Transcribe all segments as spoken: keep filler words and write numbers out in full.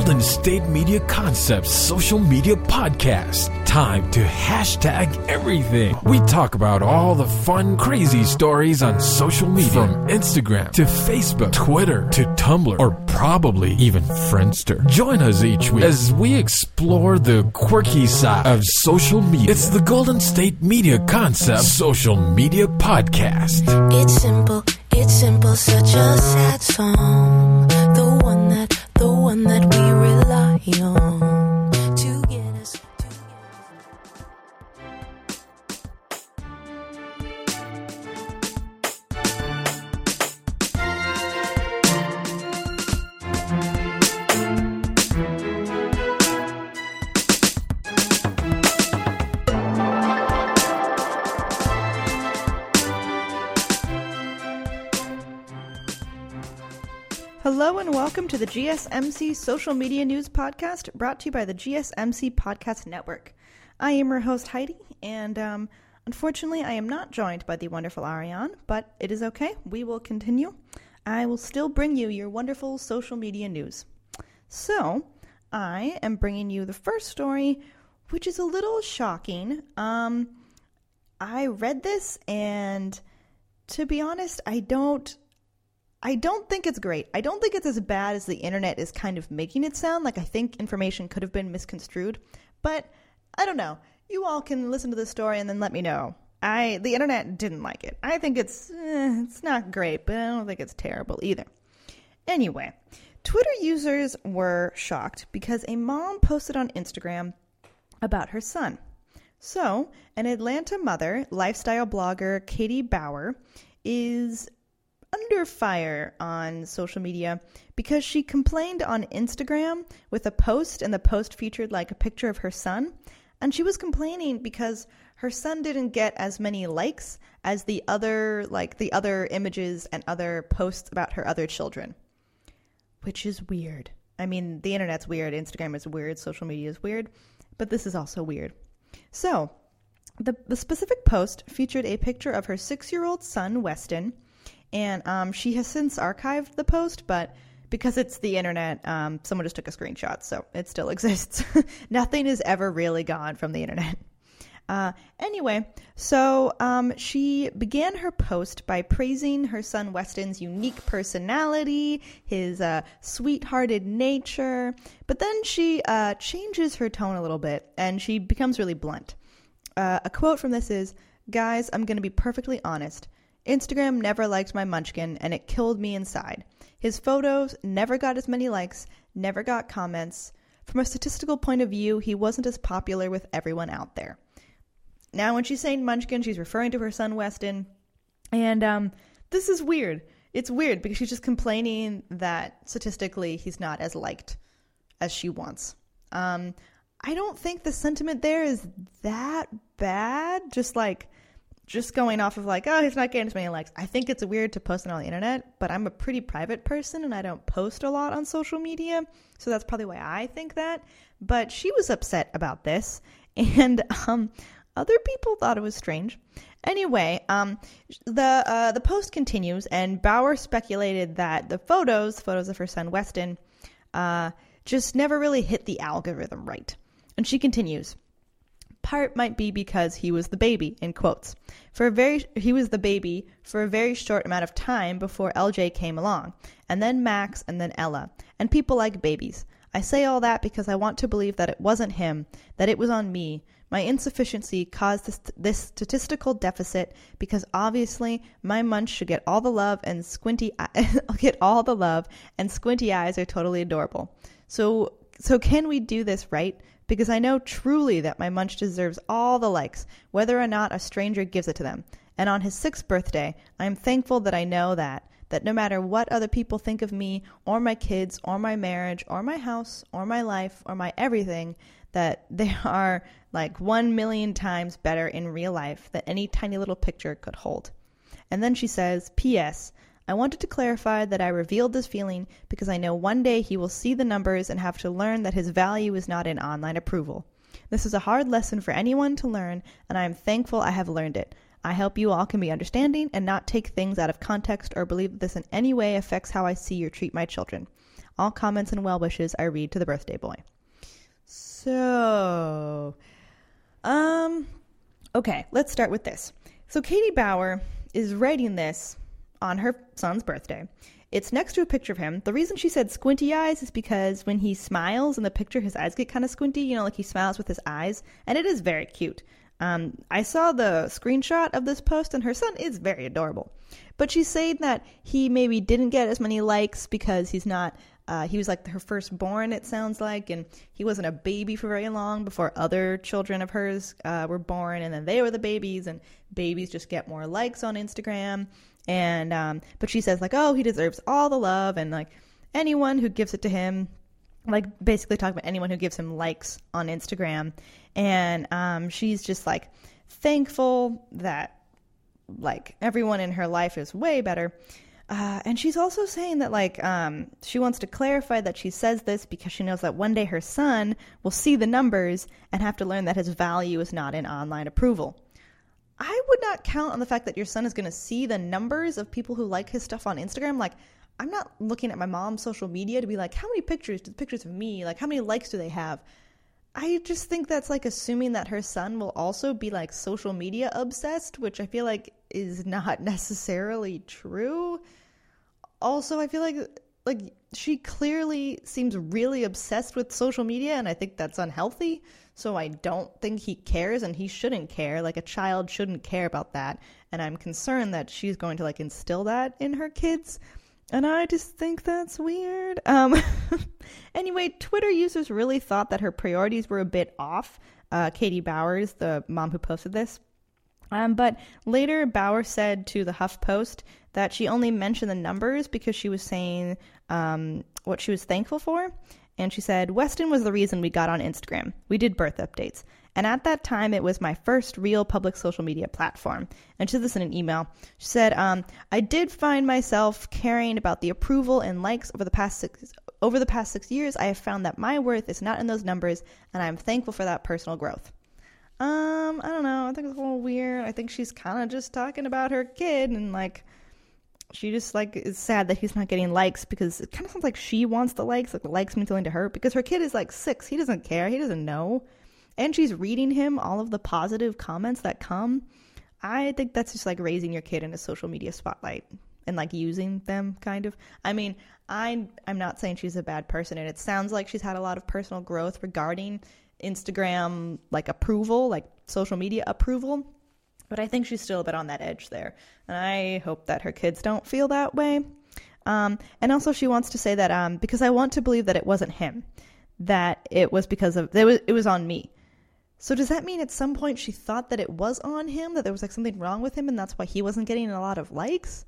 Golden State Media Concepts social media podcast. Time to hashtag everything. We talk about all the fun, crazy stories on social media. From Instagram to Facebook, Twitter to Tumblr, or probably even Friendster. Join us each week as we explore the quirky side of social media. It's the Golden State Media Concepts social media podcast. It's simple, it's simple, such a sad song. The one that, the one that we rely on to get us, to get us. Hello and welcome to the G S M C Social Media News Podcast, brought to you by the G S M C Podcast Network. I am your host, Heidi, and um, unfortunately I am not joined by the wonderful Ariane, but it is okay. We will continue. I will still bring you your wonderful social media news. So, I am bringing you the first story, which is a little shocking. Um, I read this, and to be honest, I don't... I don't think it's great. I don't think it's as bad as the internet is kind of making it sound. Like, I think information could have been misconstrued. But I don't know. You all can listen to this story and then let me know. I the internet didn't like it. I think it's eh, it's not great, but I don't think it's terrible either. Anyway, Twitter users were shocked because a mom posted on Instagram about her son. So, an Atlanta mother, lifestyle blogger Katie Bauer, is under fire on social media because she complained on Instagram with a post, and the post featured like a picture of her son, and she was complaining because her son didn't get as many likes as the other like the other images and other posts about her other children, which is weird. I mean, the internet's weird, Instagram is weird, social media is weird, but this is also weird. So the, the specific post featured a picture of her six-year-old son, Weston. And um, she has since archived the post, but because it's the internet, um, someone just took a screenshot, so it still exists. Nothing is ever really gone from the internet. Uh, anyway, so um, she began her post by praising her son Weston's unique personality, his uh, sweethearted nature, but then she uh, changes her tone a little bit, and she becomes really blunt. Uh, a quote from this is, "Guys, I'm going to be perfectly honest. Instagram never liked my munchkin, and it killed me inside. His photos never got as many likes, never got comments. From a statistical point of view, he wasn't as popular with everyone out there." Now, when she's saying munchkin, she's referring to her son, Weston. And um, this is weird. It's weird because she's just complaining that statistically he's not as liked as she wants. Um, I don't think the sentiment there is that bad. Just like... Just going off of like, oh, he's not getting as many likes. I think it's weird to post it on the internet, but I'm a pretty private person and I don't post a lot on social media. So that's probably why I think that. But she was upset about this, and um, other people thought it was strange. Anyway, um, the uh, the post continues, and Bauer speculated that the photos, photos of her son Weston, uh, just never really hit the algorithm right. And she continues. Part might be because he was the baby, in quotes. For a very, he was the baby for a very short amount of time before L J came along, and then Max, and then Ella, and people like babies. I say all that because I want to believe that it wasn't him, that it was on me. My insufficiency caused this, this statistical deficit because obviously my munch should get all the love and squinty get all the love and squinty eyes are totally adorable. So, so can we do this right? Because I know truly that my munch deserves all the likes, whether or not a stranger gives it to them. And on his sixth birthday, I am thankful that I know that, that no matter what other people think of me, or my kids, or my marriage, or my house, or my life, or my everything, that they are like one million times better in real life than any tiny little picture could hold. And then she says, P S I wanted to clarify that I revealed this feeling because I know one day he will see the numbers and have to learn that his value is not in online approval. This is a hard lesson for anyone to learn, and I am thankful I have learned it. I hope you all can be understanding and not take things out of context or believe that this in any way affects how I see or treat my children. All comments and well wishes I read to the birthday boy. So, um, okay, let's start with this. So Katie Bauer is writing this on her son's birthday. It's next to a picture of him. The reason she said squinty eyes is because when he smiles in the picture, his eyes get kind of squinty, you know, like he smiles with his eyes, and it is very cute. Um, I saw the screenshot of this post, and her son is very adorable. But she's saying that he maybe didn't get as many likes because he's not, uh, he was like her firstborn, it sounds like, and he wasn't a baby for very long before other children of hers uh, were born, and then they were the babies, and babies just get more likes on Instagram. And, um, but she says like, oh, he deserves all the love, and like anyone who gives it to him, like basically talking about anyone who gives him likes on Instagram. And, um, she's just like thankful that like everyone in her life is way better. Uh, and she's also saying that like, um, she wants to clarify that she says this because she knows that one day her son will see the numbers and have to learn that his value is not in online approval. I would not count on the fact that your son is going to see the numbers of people who like his stuff on Instagram. Like, I'm not looking at my mom's social media to be like, how many pictures, pictures of me, like how many likes do they have? I just think that's like assuming that her son will also be like social media obsessed, which I feel like is not necessarily true. Also, I feel like like she clearly seems really obsessed with social media, and I think that's unhealthy. So I don't think he cares, and he shouldn't care. Like a child shouldn't care about that. And I'm concerned that she's going to like instill that in her kids. And I just think that's weird. Um, anyway, Twitter users really thought that her priorities were a bit off. Uh, Katie Bowers, the mom who posted this. Um, but later, Bauer said to the HuffPost that she only mentioned the numbers because she was saying um, what she was thankful for. And she said, Weston was the reason we got on Instagram. We did birth updates. And at that time, it was my first real public social media platform. And she said this in an email. She said, um, I did find myself caring about the approval and likes over the past six over the past six years. I have found that my worth is not in those numbers, and I'm thankful for that personal growth. Um, I don't know. I think it's a little weird. I think she's kind of just talking about her kid, and like, she just like is sad that he's not getting likes because it kind of sounds like she wants the likes, like the likes mean something to her because her kid is like six. He doesn't care. He doesn't know. And she's reading him all of the positive comments that come. I think that's just like raising your kid in a social media spotlight and like using them kind of. I mean, I'm, I'm not saying she's a bad person, and it sounds like she's had a lot of personal growth regarding Instagram, like approval, like social media approval. But I think she's still a bit on that edge there. And I hope that her kids don't feel that way. Um, and also she wants to say that um, because I want to believe that it wasn't him, that it was because of, it was, it was on me. So does that mean at some point she thought that it was on him, that there was like something wrong with him and that's why he wasn't getting a lot of likes?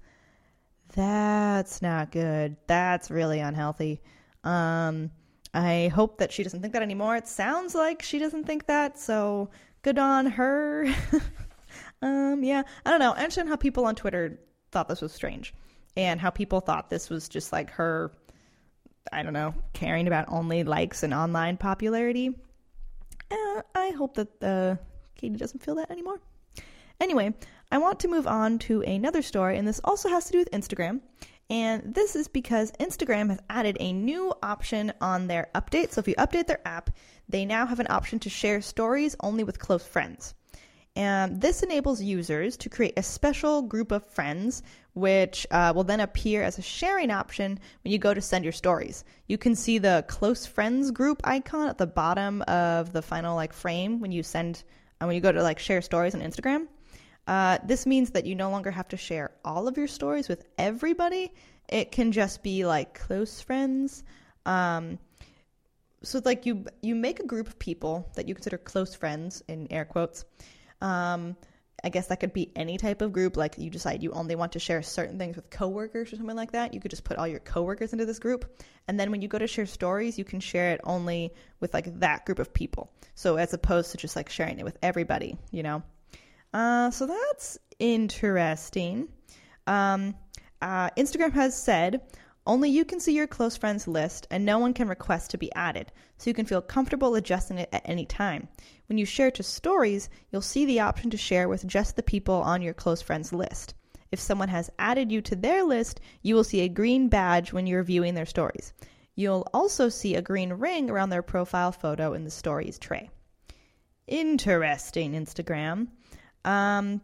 That's not good. That's really unhealthy. Um, I hope that she doesn't think that anymore. It sounds like she doesn't think that, so good on her. Um, yeah, I don't know. I understand how people on Twitter thought this was strange and how people thought this was just like her, I don't know, caring about only likes and online popularity. Uh, I hope that uh, Katie doesn't feel that anymore. Anyway, I want to move on to another story, and this also has to do with Instagram. And this is because Instagram has added a new option on their update. So if you update their app, they now have an option to share stories only with close friends. And this enables users to create a special group of friends, which uh, will then appear as a sharing option when you go to send your stories. You can see the close friends group icon at the bottom of the final like frame when you send, uh, when you go to like share stories on Instagram. Uh, this means that you no longer have to share all of your stories with everybody. It can just be like close friends. Um, so it's like you you make a group of people that you consider close friends in air quotes. Um, I guess that could be any type of group. Like you decide you only want to share certain things with coworkers or something like that. You could just put all your coworkers into this group. And then when you go to share stories, you can share it only with like that group of people. So as opposed to just like sharing it with everybody, you know? Uh, so that's interesting. Um, uh, Instagram has said only you can see your close friends list and no one can request to be added, so you can feel comfortable adjusting it at any time. When you share to stories, you'll see the option to share with just the people on your close friends list. If someone has added you to their list, you will see a green badge when you're viewing their stories. You'll also see a green ring around their profile photo in the stories tray. Interesting, Instagram. Um,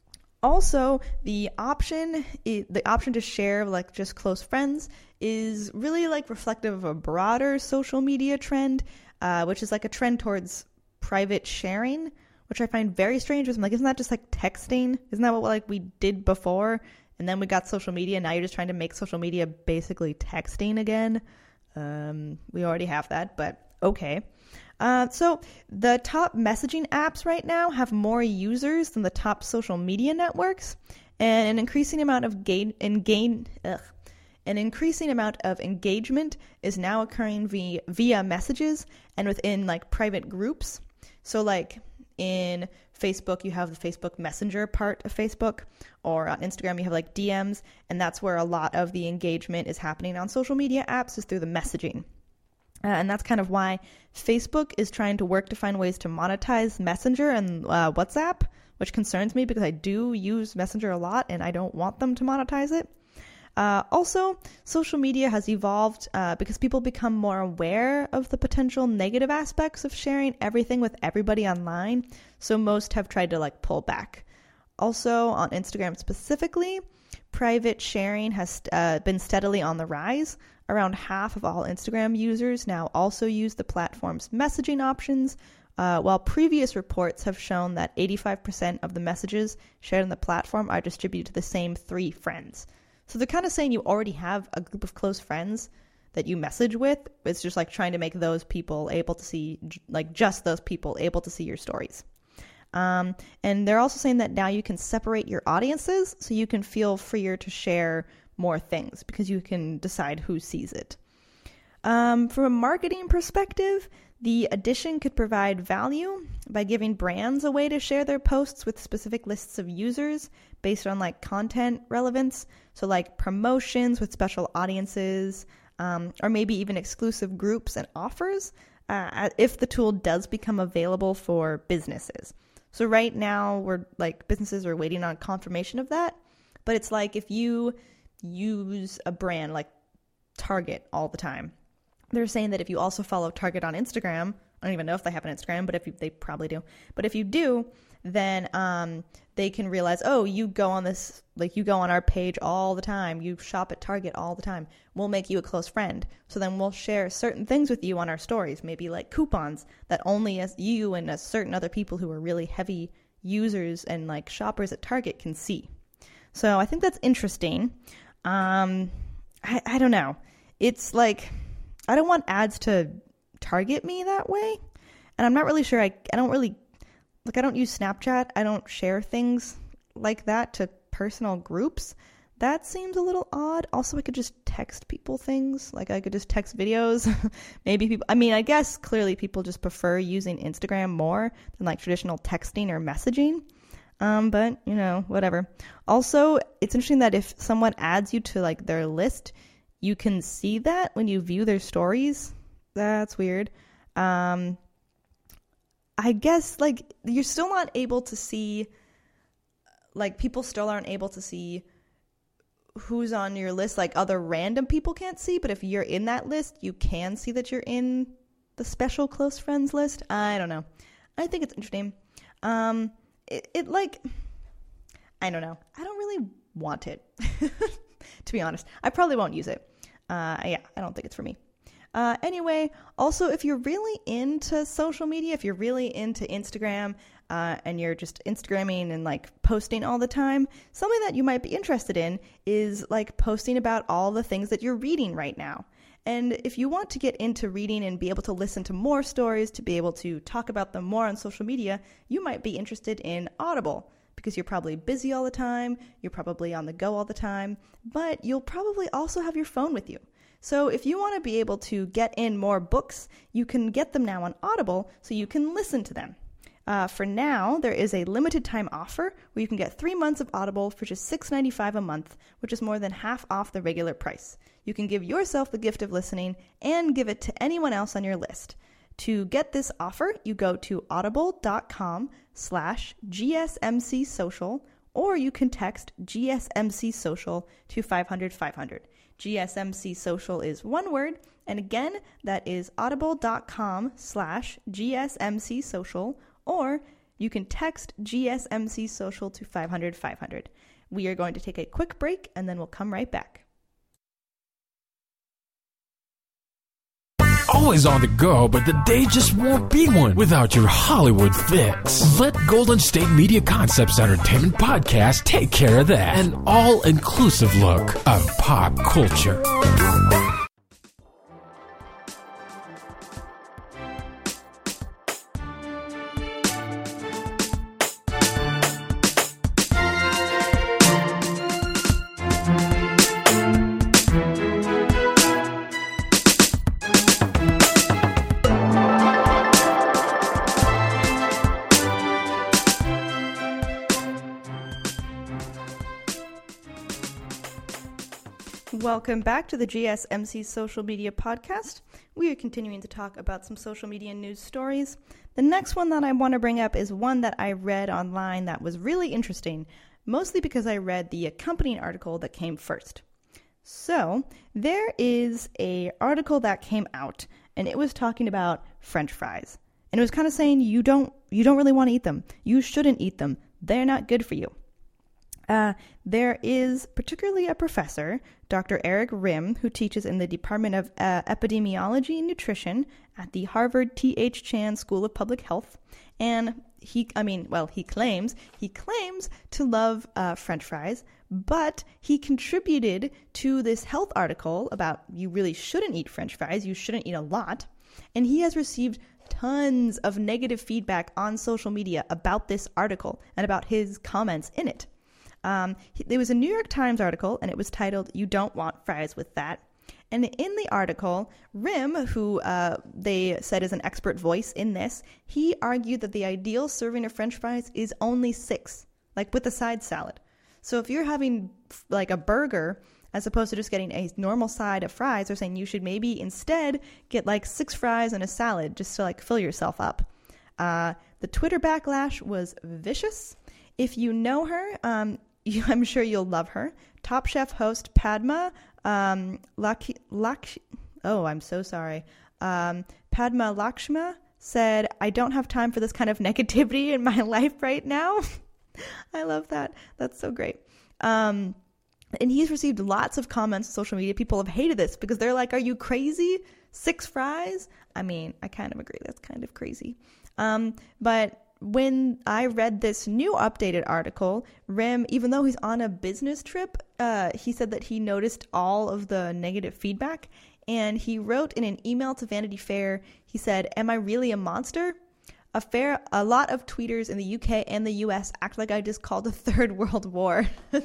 also, the option the option to share like just close friends is really like reflective of a broader social media trend, uh, which is like a trend towards private sharing, which I find very strange. I'm like, isn't that just like texting? Isn't that what like we did before? And then we got social media. Now you're just trying to make social media basically texting again. Um, we already have that, but okay. Uh, so the top messaging apps right now have more users than the top social media networks, and an increasing amount of gain, engage, ugh, an increasing amount of engagement is now occurring via, via messages and within like private groups. So like in Facebook, you have the Facebook Messenger part of Facebook, or on Instagram, you have like D Ms, and that's where a lot of the engagement is happening on social media apps is through the messaging. Uh, and that's kind of why Facebook is trying to work to find ways to monetize Messenger and uh, WhatsApp, which concerns me because I do use Messenger a lot and I don't want them to monetize it. Uh, also, social media has evolved uh, because people become more aware of the potential negative aspects of sharing everything with everybody online, so most have tried to like pull back. Also, on Instagram specifically, private sharing has uh, been steadily on the rise. Around half of all Instagram users now also use the platform's messaging options, uh, while previous reports have shown that eighty-five percent of the messages shared on the platform are distributed to the same three friends. So they're kind of saying you already have a group of close friends that you message with. It's just like trying to make those people able to see, like just those people able to see your stories. Um, and they're also saying that now you can separate your audiences so you can feel freer to share more things because you can decide who sees it. Um, from a marketing perspective, the addition could provide value by giving brands a way to share their posts with specific lists of users based on like content relevance. So like promotions with special audiences, um, or maybe even exclusive groups and offers uh, if the tool does become available for businesses. So right now we're like businesses are waiting on confirmation of that. But it's like if you use a brand like Target all the time, they're saying that if you also follow Target on Instagram, I don't even know if they have an Instagram, but if you, they probably do. But if you do, then um, they can realize, oh, you go on this, like you go on our page all the time. You shop at Target all the time. We'll make you a close friend. So then we'll share certain things with you on our stories, maybe like coupons that only as you and as certain other people who are really heavy users and like shoppers at Target can see. So I think that's interesting. Um, I, I don't know. It's like, I don't want ads to target me that way. And I'm not really sure. I, I don't really, like, I don't use Snapchat. I don't share things like that to personal groups. That seems a little odd. Also, I could just text people things. Like, I could just text videos. Maybe people, I mean, I guess clearly people just prefer using Instagram more than like traditional texting or messaging. Um, but, you know, whatever. Also, it's interesting that if someone adds you to like their list, you can see that when you view their stories. That's weird. Um, I guess like you're still not able to see, like people still aren't able to see who's on your list. Like other random people can't see, but if you're in that list, you can see that you're in the special close friends list. I don't know. I think it's interesting. Um, It, it like, I don't know. I don't really want it, to be honest. I probably won't use it. Uh, yeah, I don't think it's for me. Uh, anyway, also, if you're really into social media, if you're really into Instagram uh, and you're just Instagramming and like posting all the time, something that you might be interested in is like posting about all the things that you're reading right now. And if you want to get into reading and be able to listen to more stories, to be able to talk about them more on social media, you might be interested in Audible because you're probably busy all the time, you're probably on the go all the time, but you'll probably also have your phone with you. So if you want to be able to get in more books, you can get them now on Audible so you can listen to them. Uh, for now, there is a limited time offer where you can get three months of Audible for just six dollars and ninety-five cents a month, which is more than half off the regular price. You can give yourself the gift of listening and give it to anyone else on your list. To get this offer, you go to audible.com slash GSMC social, or you can text G S M C social to five hundred five hundred. G S M C Social is one word. And again, that is audible.com slash GSMC Social, or you can text G S M C Social to five hundred five hundred. We are going to take a quick break and then we'll come right back. Always on the go, but the day just won't be one without your Hollywood fix. Let Golden State Media Concepts Entertainment Podcast take care of that. An all-inclusive look of pop culture. Welcome back to the G S M C Social Media Podcast. We are continuing to talk about some social media news stories. The next one that I want to bring up is one that I read online that was really interesting, mostly because I read the accompanying article that came first. So, there is a article that came out, and it was talking about French fries. And it was kind of saying you don't you don't really want to eat them. You shouldn't eat them. They're not good for you. Uh, there is particularly a professor, Doctor Eric Rim, who teaches in the Department of uh, Epidemiology and Nutrition at the Harvard T H Chan School of Public Health. And he, I mean, well, he claims, he claims to love uh, French fries, but he contributed to this health article about you really shouldn't eat French fries, you shouldn't eat a lot. And he has received tons of negative feedback on social media about this article and about his comments in it. Um, there was a New York Times article, and it was titled, "You Don't Want Fries with That." And in the article, Rim, who uh, they said is an expert voice in this, he argued that the ideal serving of French fries is only six, like with a side salad. So if you're having like a burger, as opposed to just getting a normal side of fries, they're saying you should maybe instead get like six fries and a salad just to like fill yourself up. Uh, the Twitter backlash was vicious. If you know her, um, You, I'm sure you'll love her. Top Chef host Padma um, Laksh, Laksh, oh, I'm so sorry. Um, Padma Lakshma said, "I don't have time for this kind of negativity in my life right now." I love that. That's so great. Um, and he's received lots of comments on social media. People have hated this because they're like, "Are you crazy? Six fries?" I mean, I kind of agree. That's kind of crazy. Um, but when I read this new updated article, Rim, even though he's on a business trip, uh, he said that he noticed all of the negative feedback, and he wrote in an email to Vanity Fair, he said, "Am I really a monster? A fair, a lot of tweeters in the U K and the U S act like I just called a third world war."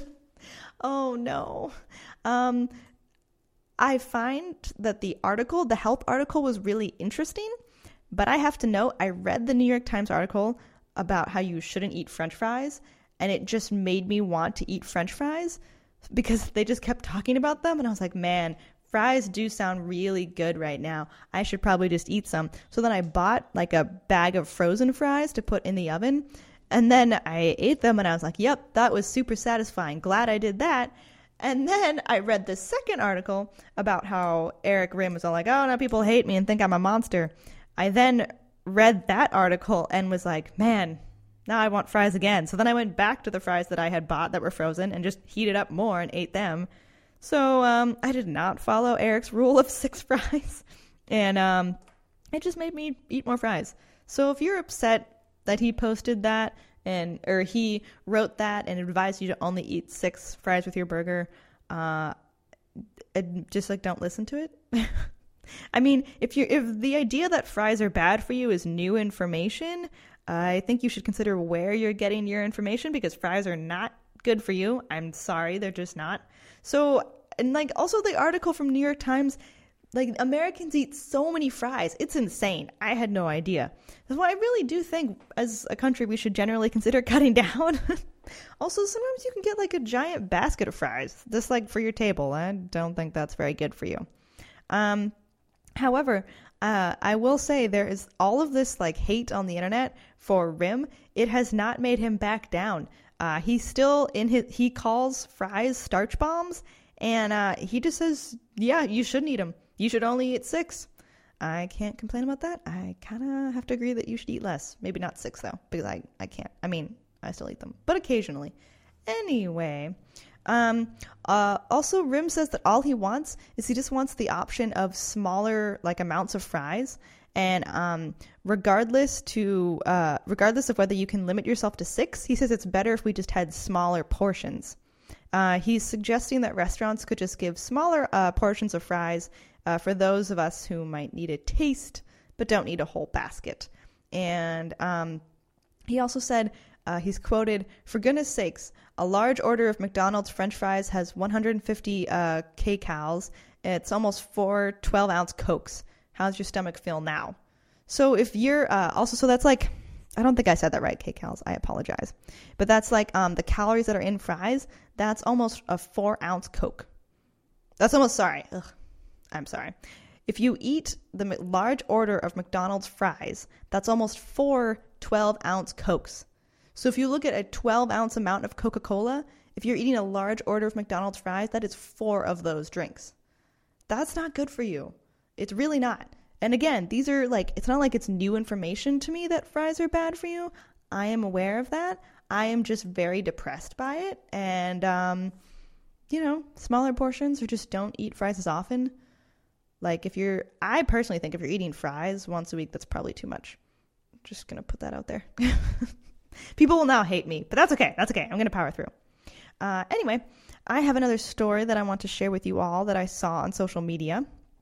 Oh no. Um, I find that the article, the health article, was really interesting. But I have to note, I read the New York Times article about how you shouldn't eat French fries, and it just made me want to eat French fries because they just kept talking about them. And I was like, man, fries do sound really good right now. I should probably just eat some. So then I bought like a bag of frozen fries to put in the oven. And then I ate them and I was like, yep, that was super satisfying. Glad I did that. And then I read the second article about how Eric Rim was all like, oh, now people hate me and think I'm a monster. I then read that article and was like, man, now I want fries again. So then I went back to the fries that I had bought that were frozen and just heated up more and ate them. So um, I did not follow Eric's rule of six fries. And um, it just made me eat more fries. So if you're upset that he posted that and or he wrote that and advised you to only eat six fries with your burger, uh, just like don't listen to it. I mean, if you if the idea that fries are bad for you is new information, uh, I think you should consider where you're getting your information, because fries are not good for you. I'm sorry, they're just not. So, and like also the article from New York Times, like Americans eat so many fries. It's insane. I had no idea. That's why I really do think as a country we should generally consider cutting down. Also, sometimes you can get like a giant basket of fries, just like for your table. I don't think that's very good for you. Um, However, uh, I will say there is all of this like hate on the internet for Rim. It has not made him back down. Uh, he's still in his, he calls fries starch bombs, And uh, he just says, yeah, you shouldn't eat them. You should only eat six. I can't complain about that. I kind of have to agree that you should eat less. Maybe not six, though, because I, I can't. I mean, I still eat them, but occasionally. Anyway, um, uh, also, Rim says that all he wants is he just wants the option of smaller, like, amounts of fries. And um, regardless to uh, regardless of whether you can limit yourself to six, he says it's better if we just had smaller portions. Uh, he's suggesting that restaurants could just give smaller uh, portions of fries uh, for those of us who might need a taste but don't need a whole basket. And um, he also said, uh, he's quoted, "For goodness sakes, a large order of McDonald's French fries has one hundred fifty uh, kcals. It's almost four twelve-ounce Cokes. How's your stomach feel now?" So if you're uh, also, so that's like, I don't think I said that right, kcals. I apologize. But that's like um, the calories that are in fries. That's almost a four ounce Coke. That's almost, sorry. Ugh, I'm sorry. If you eat the large order of McDonald's fries, that's almost four twelve ounce Cokes. So if you look at a twelve ounce amount of Coca-Cola, if you're eating a large order of McDonald's fries, that is four of those drinks. That's not good for you. It's really not. And again, these are like, it's not like it's new information to me that fries are bad for you. I am aware of that. I am just very depressed by it. And, um, you know, smaller portions, or just don't eat fries as often. Like if you're, I personally think if you're eating fries once a week, that's probably too much. I'm just going to put that out there. People will now hate me, but that's okay. That's okay. I'm going to power through. Uh, anyway, I have another story that I want to share with you all that I saw on social media.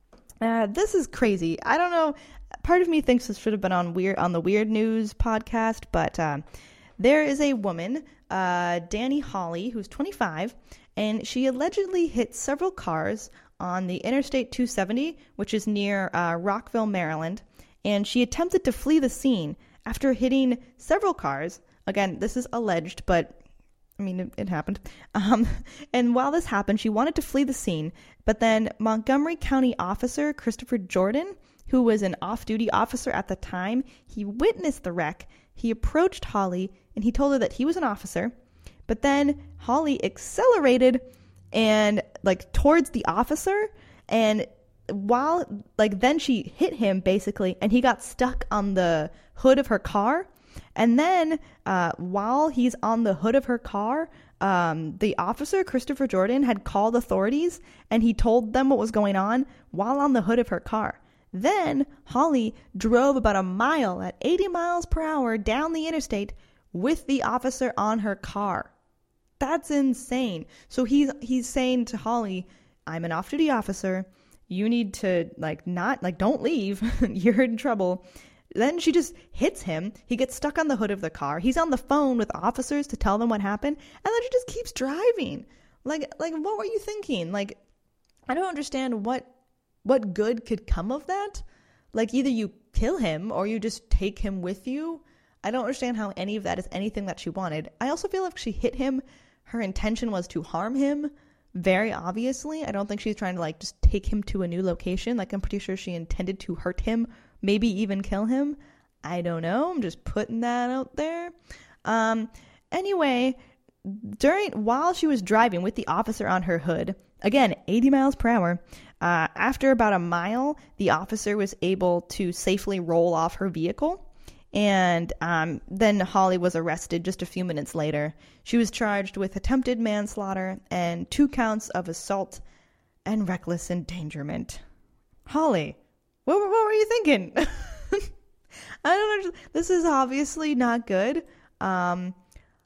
Uh, this is crazy. I don't know. Part of me thinks this should have been on weird on the Weird News podcast, but uh, there is a woman, uh, Danny Hawley, who's twenty-five, and she allegedly hit several cars on the Interstate two seventy, which is near uh, Rockville, Maryland, and she attempted to flee the scene after hitting several cars. Again, this is alleged, but I mean, it, it happened. Um, and while this happened, she wanted to flee the scene. But then Montgomery County officer Christopher Jordan, who was an off-duty officer at the time, he witnessed the wreck. He approached Hawley and he told her that he was an officer. But then Hawley accelerated and like towards the officer. And while like then she hit him basically, and he got stuck on the hood of her car. And then uh, while he's on the hood of her car, um, the officer, Christopher Jordan, had called authorities and he told them what was going on while on the hood of her car. Then Hawley drove about a mile at eighty miles per hour down the interstate with the officer on her car. That's insane. So he's he's saying to Hawley, "I'm an off-duty officer. You need to like not like don't leave. You're in trouble." Then she just hits him. He gets stuck on the hood of the car. He's on the phone with officers to tell them what happened. And then she just keeps driving. Like, like what were you thinking? Like, I don't understand what what good could come of that. Like, either you kill him or you just take him with you. I don't understand how any of that is anything that she wanted. I also feel like if she hit him, her intention was to harm him. Very obviously. I don't think she's trying to, like, just take him to a new location. Like, I'm pretty sure she intended to hurt him. Maybe even kill him. I don't know. I'm just putting that out there. Um, anyway, during while she was driving with the officer on her hood, again, eighty miles per hour, uh, after about a mile, the officer was able to safely roll off her vehicle. And um, then Hawley was arrested just a few minutes later. She was charged with attempted manslaughter and two counts of assault and reckless endangerment. Hawley, what, what were you thinking? I don't know. This is obviously not good. Um,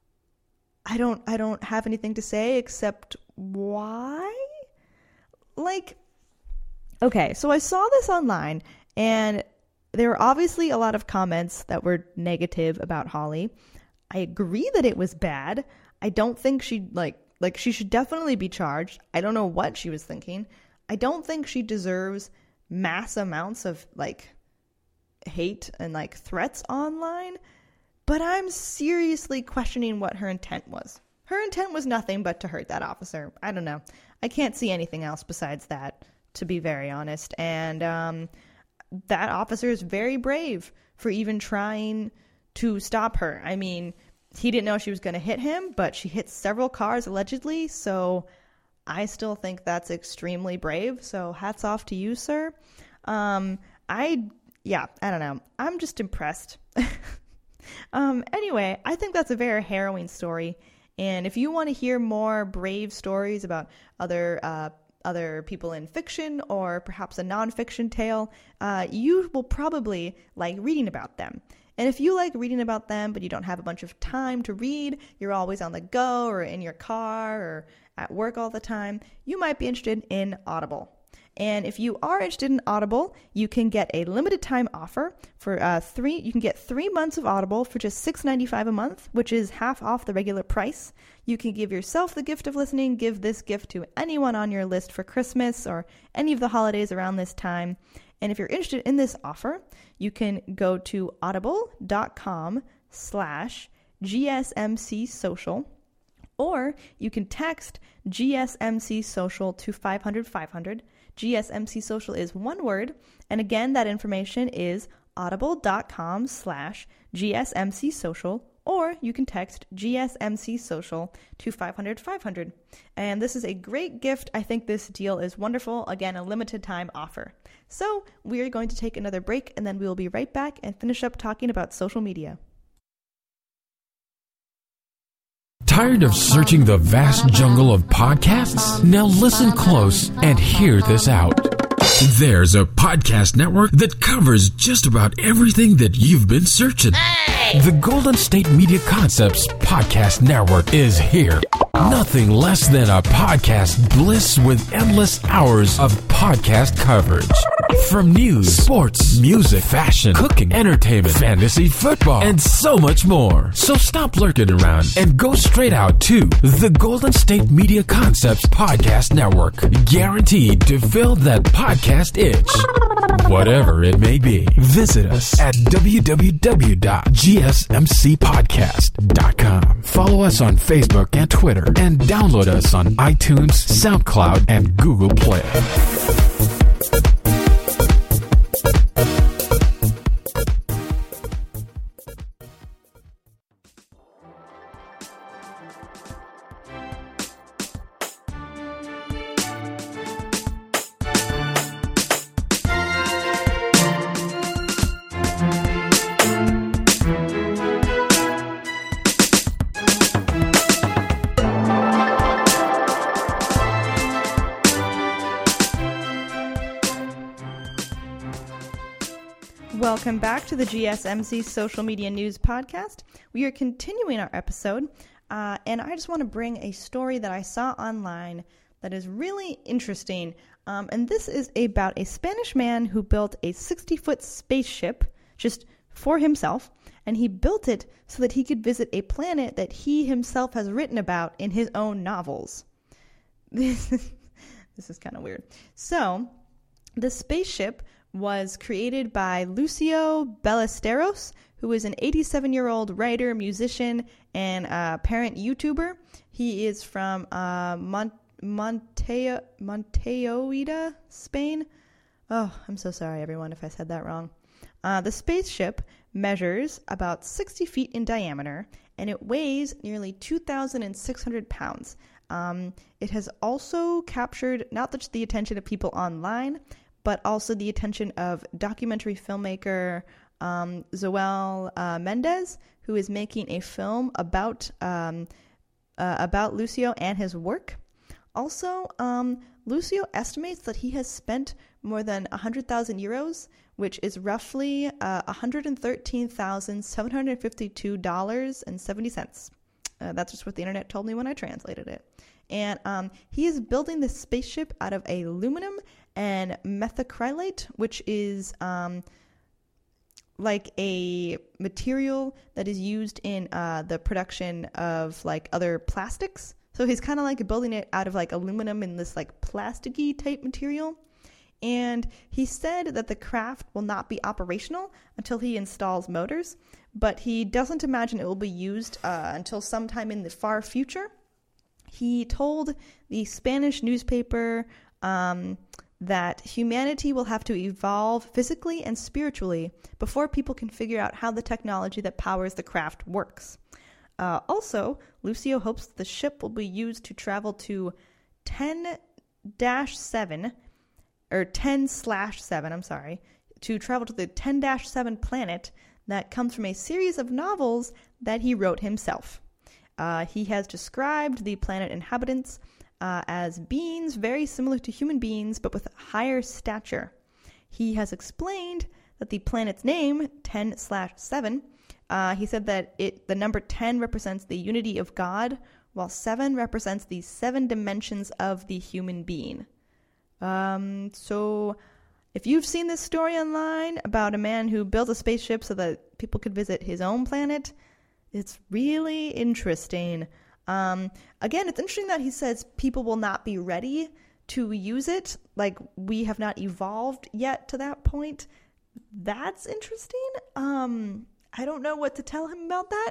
I don't. I don't have anything to say except why. Like, okay, so I saw this online, and there were obviously a lot of comments that were negative about Hawley. I agree that it was bad. I don't think she like like she should definitely be charged. I don't know what she was thinking. I don't think she deserves mass amounts of like hate and like threats online, but I'm seriously questioning what her intent was. Her intent was nothing but to hurt that officer. I don't know. I can't see anything else besides that, to be very honest. And um, that officer is very brave for even trying to stop her. I mean, he didn't know she was going to hit him, but she hit several cars allegedly, so I still think that's extremely brave. So hats off to you, sir. Um, I, yeah, I don't know. I'm just impressed. um, anyway, I think that's a very harrowing story. And if you want to hear more brave stories about other uh, other people in fiction or perhaps a nonfiction tale, uh, you will probably like reading about them. And if you like reading about them, but you don't have a bunch of time to read, you're always on the go or in your car or at work all the time, you might be interested in Audible. And if you are interested in Audible, you can get a limited time offer for uh, three. You can get three months of Audible for just six dollars and ninety-five cents a month, which is half off the regular price. You can give yourself the gift of listening, give this gift to anyone on your list for Christmas or any of the holidays around this time. And if you're interested in this offer, you can go to audible.com slash GSMC social, or you can text G S M C social to five hundred five hundred. G S M C social is one word. And again, that information is audible.com slash GSMC social, or you can text G S M C social to five hundred five hundred. And this is a great gift. I think this deal is wonderful. Again, a limited time offer. So we are going to take another break, and then we will be right back and finish up talking about social media. Tired of searching the vast jungle of podcasts? Now listen close and hear this out. There's a podcast network that covers just about everything that you've been searching. Hey! The Golden State Media Concepts Podcast Network is here. Nothing less than a podcast bliss with endless hours of podcast coverage. From news, sports, music, fashion, cooking, entertainment, fantasy, football, and so much more. So stop lurking around and go straight out to the Golden State Media Concepts Podcast Network. Guaranteed to fill that podcast itch. Whatever it may be. Visit us at w w w dot g s m c podcast dot com. Follow us on Facebook and Twitter, and download us on iTunes, SoundCloud, and Google Play. Welcome back to the G S M C Social Media News Podcast. We are continuing our episode, uh, and I just want to bring a story that I saw online that is really interesting. Um, and this is about a Spanish man who built a sixty-foot spaceship just for himself, and he built it so that he could visit a planet that he himself has written about in his own novels. This is, this is kind of weird. So, the spaceship was created by Lucio Ballesteros, who is an eighty-seven-year-old writer, musician, and uh, parent YouTuber. He is from uh, Mont- Monteo- Monteoida, Spain. Oh, I'm so sorry, everyone, if I said that wrong. Uh, the spaceship measures about sixty feet in diameter, and it weighs nearly two thousand six hundred pounds. Um, it has also captured not just the attention of people online, but also the attention of documentary filmmaker um, Zoel uh, Mendez, who is making a film about um, uh, about Lucio and his work. Also, um, Lucio estimates that he has spent more than one hundred thousand euros, which is roughly uh, one hundred thirteen thousand seven hundred fifty-two dollars and seventy cents. Uh, that's just what the internet told me when I translated it. And um, he is building this spaceship out of aluminum and methacrylate, which is um, like a material that is used in uh, the production of like other plastics. So he's kind of like building it out of like aluminum and this like plasticky type material. And he said that the craft will not be operational until he installs motors, but he doesn't imagine it will be used uh, until sometime in the far future. He told the Spanish newspaper um, that humanity will have to evolve physically and spiritually before people can figure out how the technology that powers the craft works. Uh, also, Lucio hopes the ship will be used to travel to ten dash seven, or ten slash seven, I'm sorry, to travel to the ten dash seven planet that comes from a series of novels that he wrote himself. Uh, he has described the planet inhabitants uh, as beings very similar to human beings, but with higher stature. He has explained that the planet's name, ten slash seven, uh, he said that it the number ten represents the unity of God, while seven represents the seven dimensions of the human being. Um, so if you've seen this story online about a man who built a spaceship so that people could visit his own planet, it's really interesting. Um, again, it's interesting that he says people will not be ready to use it. Like, we have not evolved yet to that point. That's interesting. Um, I don't know what to tell him about that.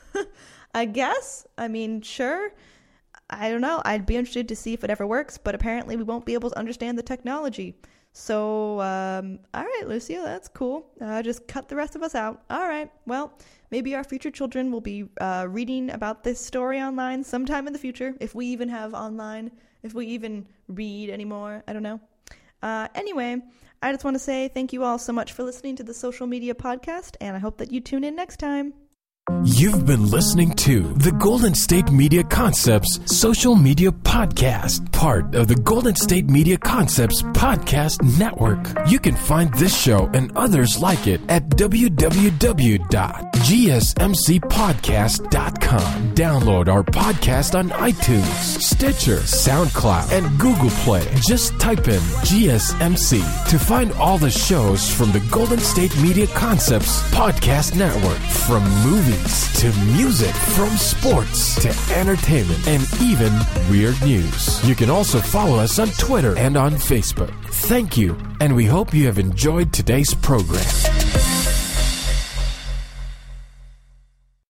I guess. I mean, sure. I don't know. I'd be interested to see if it ever works, but apparently we won't be able to understand the technology. So, um, all right, Lucia, that's cool. Uh, just cut the rest of us out. All right. Well, maybe our future children will be uh, reading about this story online sometime in the future, if we even have online, if we even read anymore. I don't know. Uh, anyway, I just want to say thank you all so much for listening to the Social Media Podcast, and I hope that you tune in next time. You've been listening to the Golden State Media Concepts Social Media Podcast, part of the Golden State Media Concepts Podcast Network. You can find this show and others like it at w w w dot g s m c podcast dot com. Download our podcast on iTunes, Stitcher, SoundCloud, and Google Play. Just type in G S M C to find all the shows from the Golden State Media Concepts Podcast Network, from movies to music, from sports to entertainment, and even weird news. You can also follow us on Twitter and on Facebook. Thank you, and we hope you have enjoyed today's program.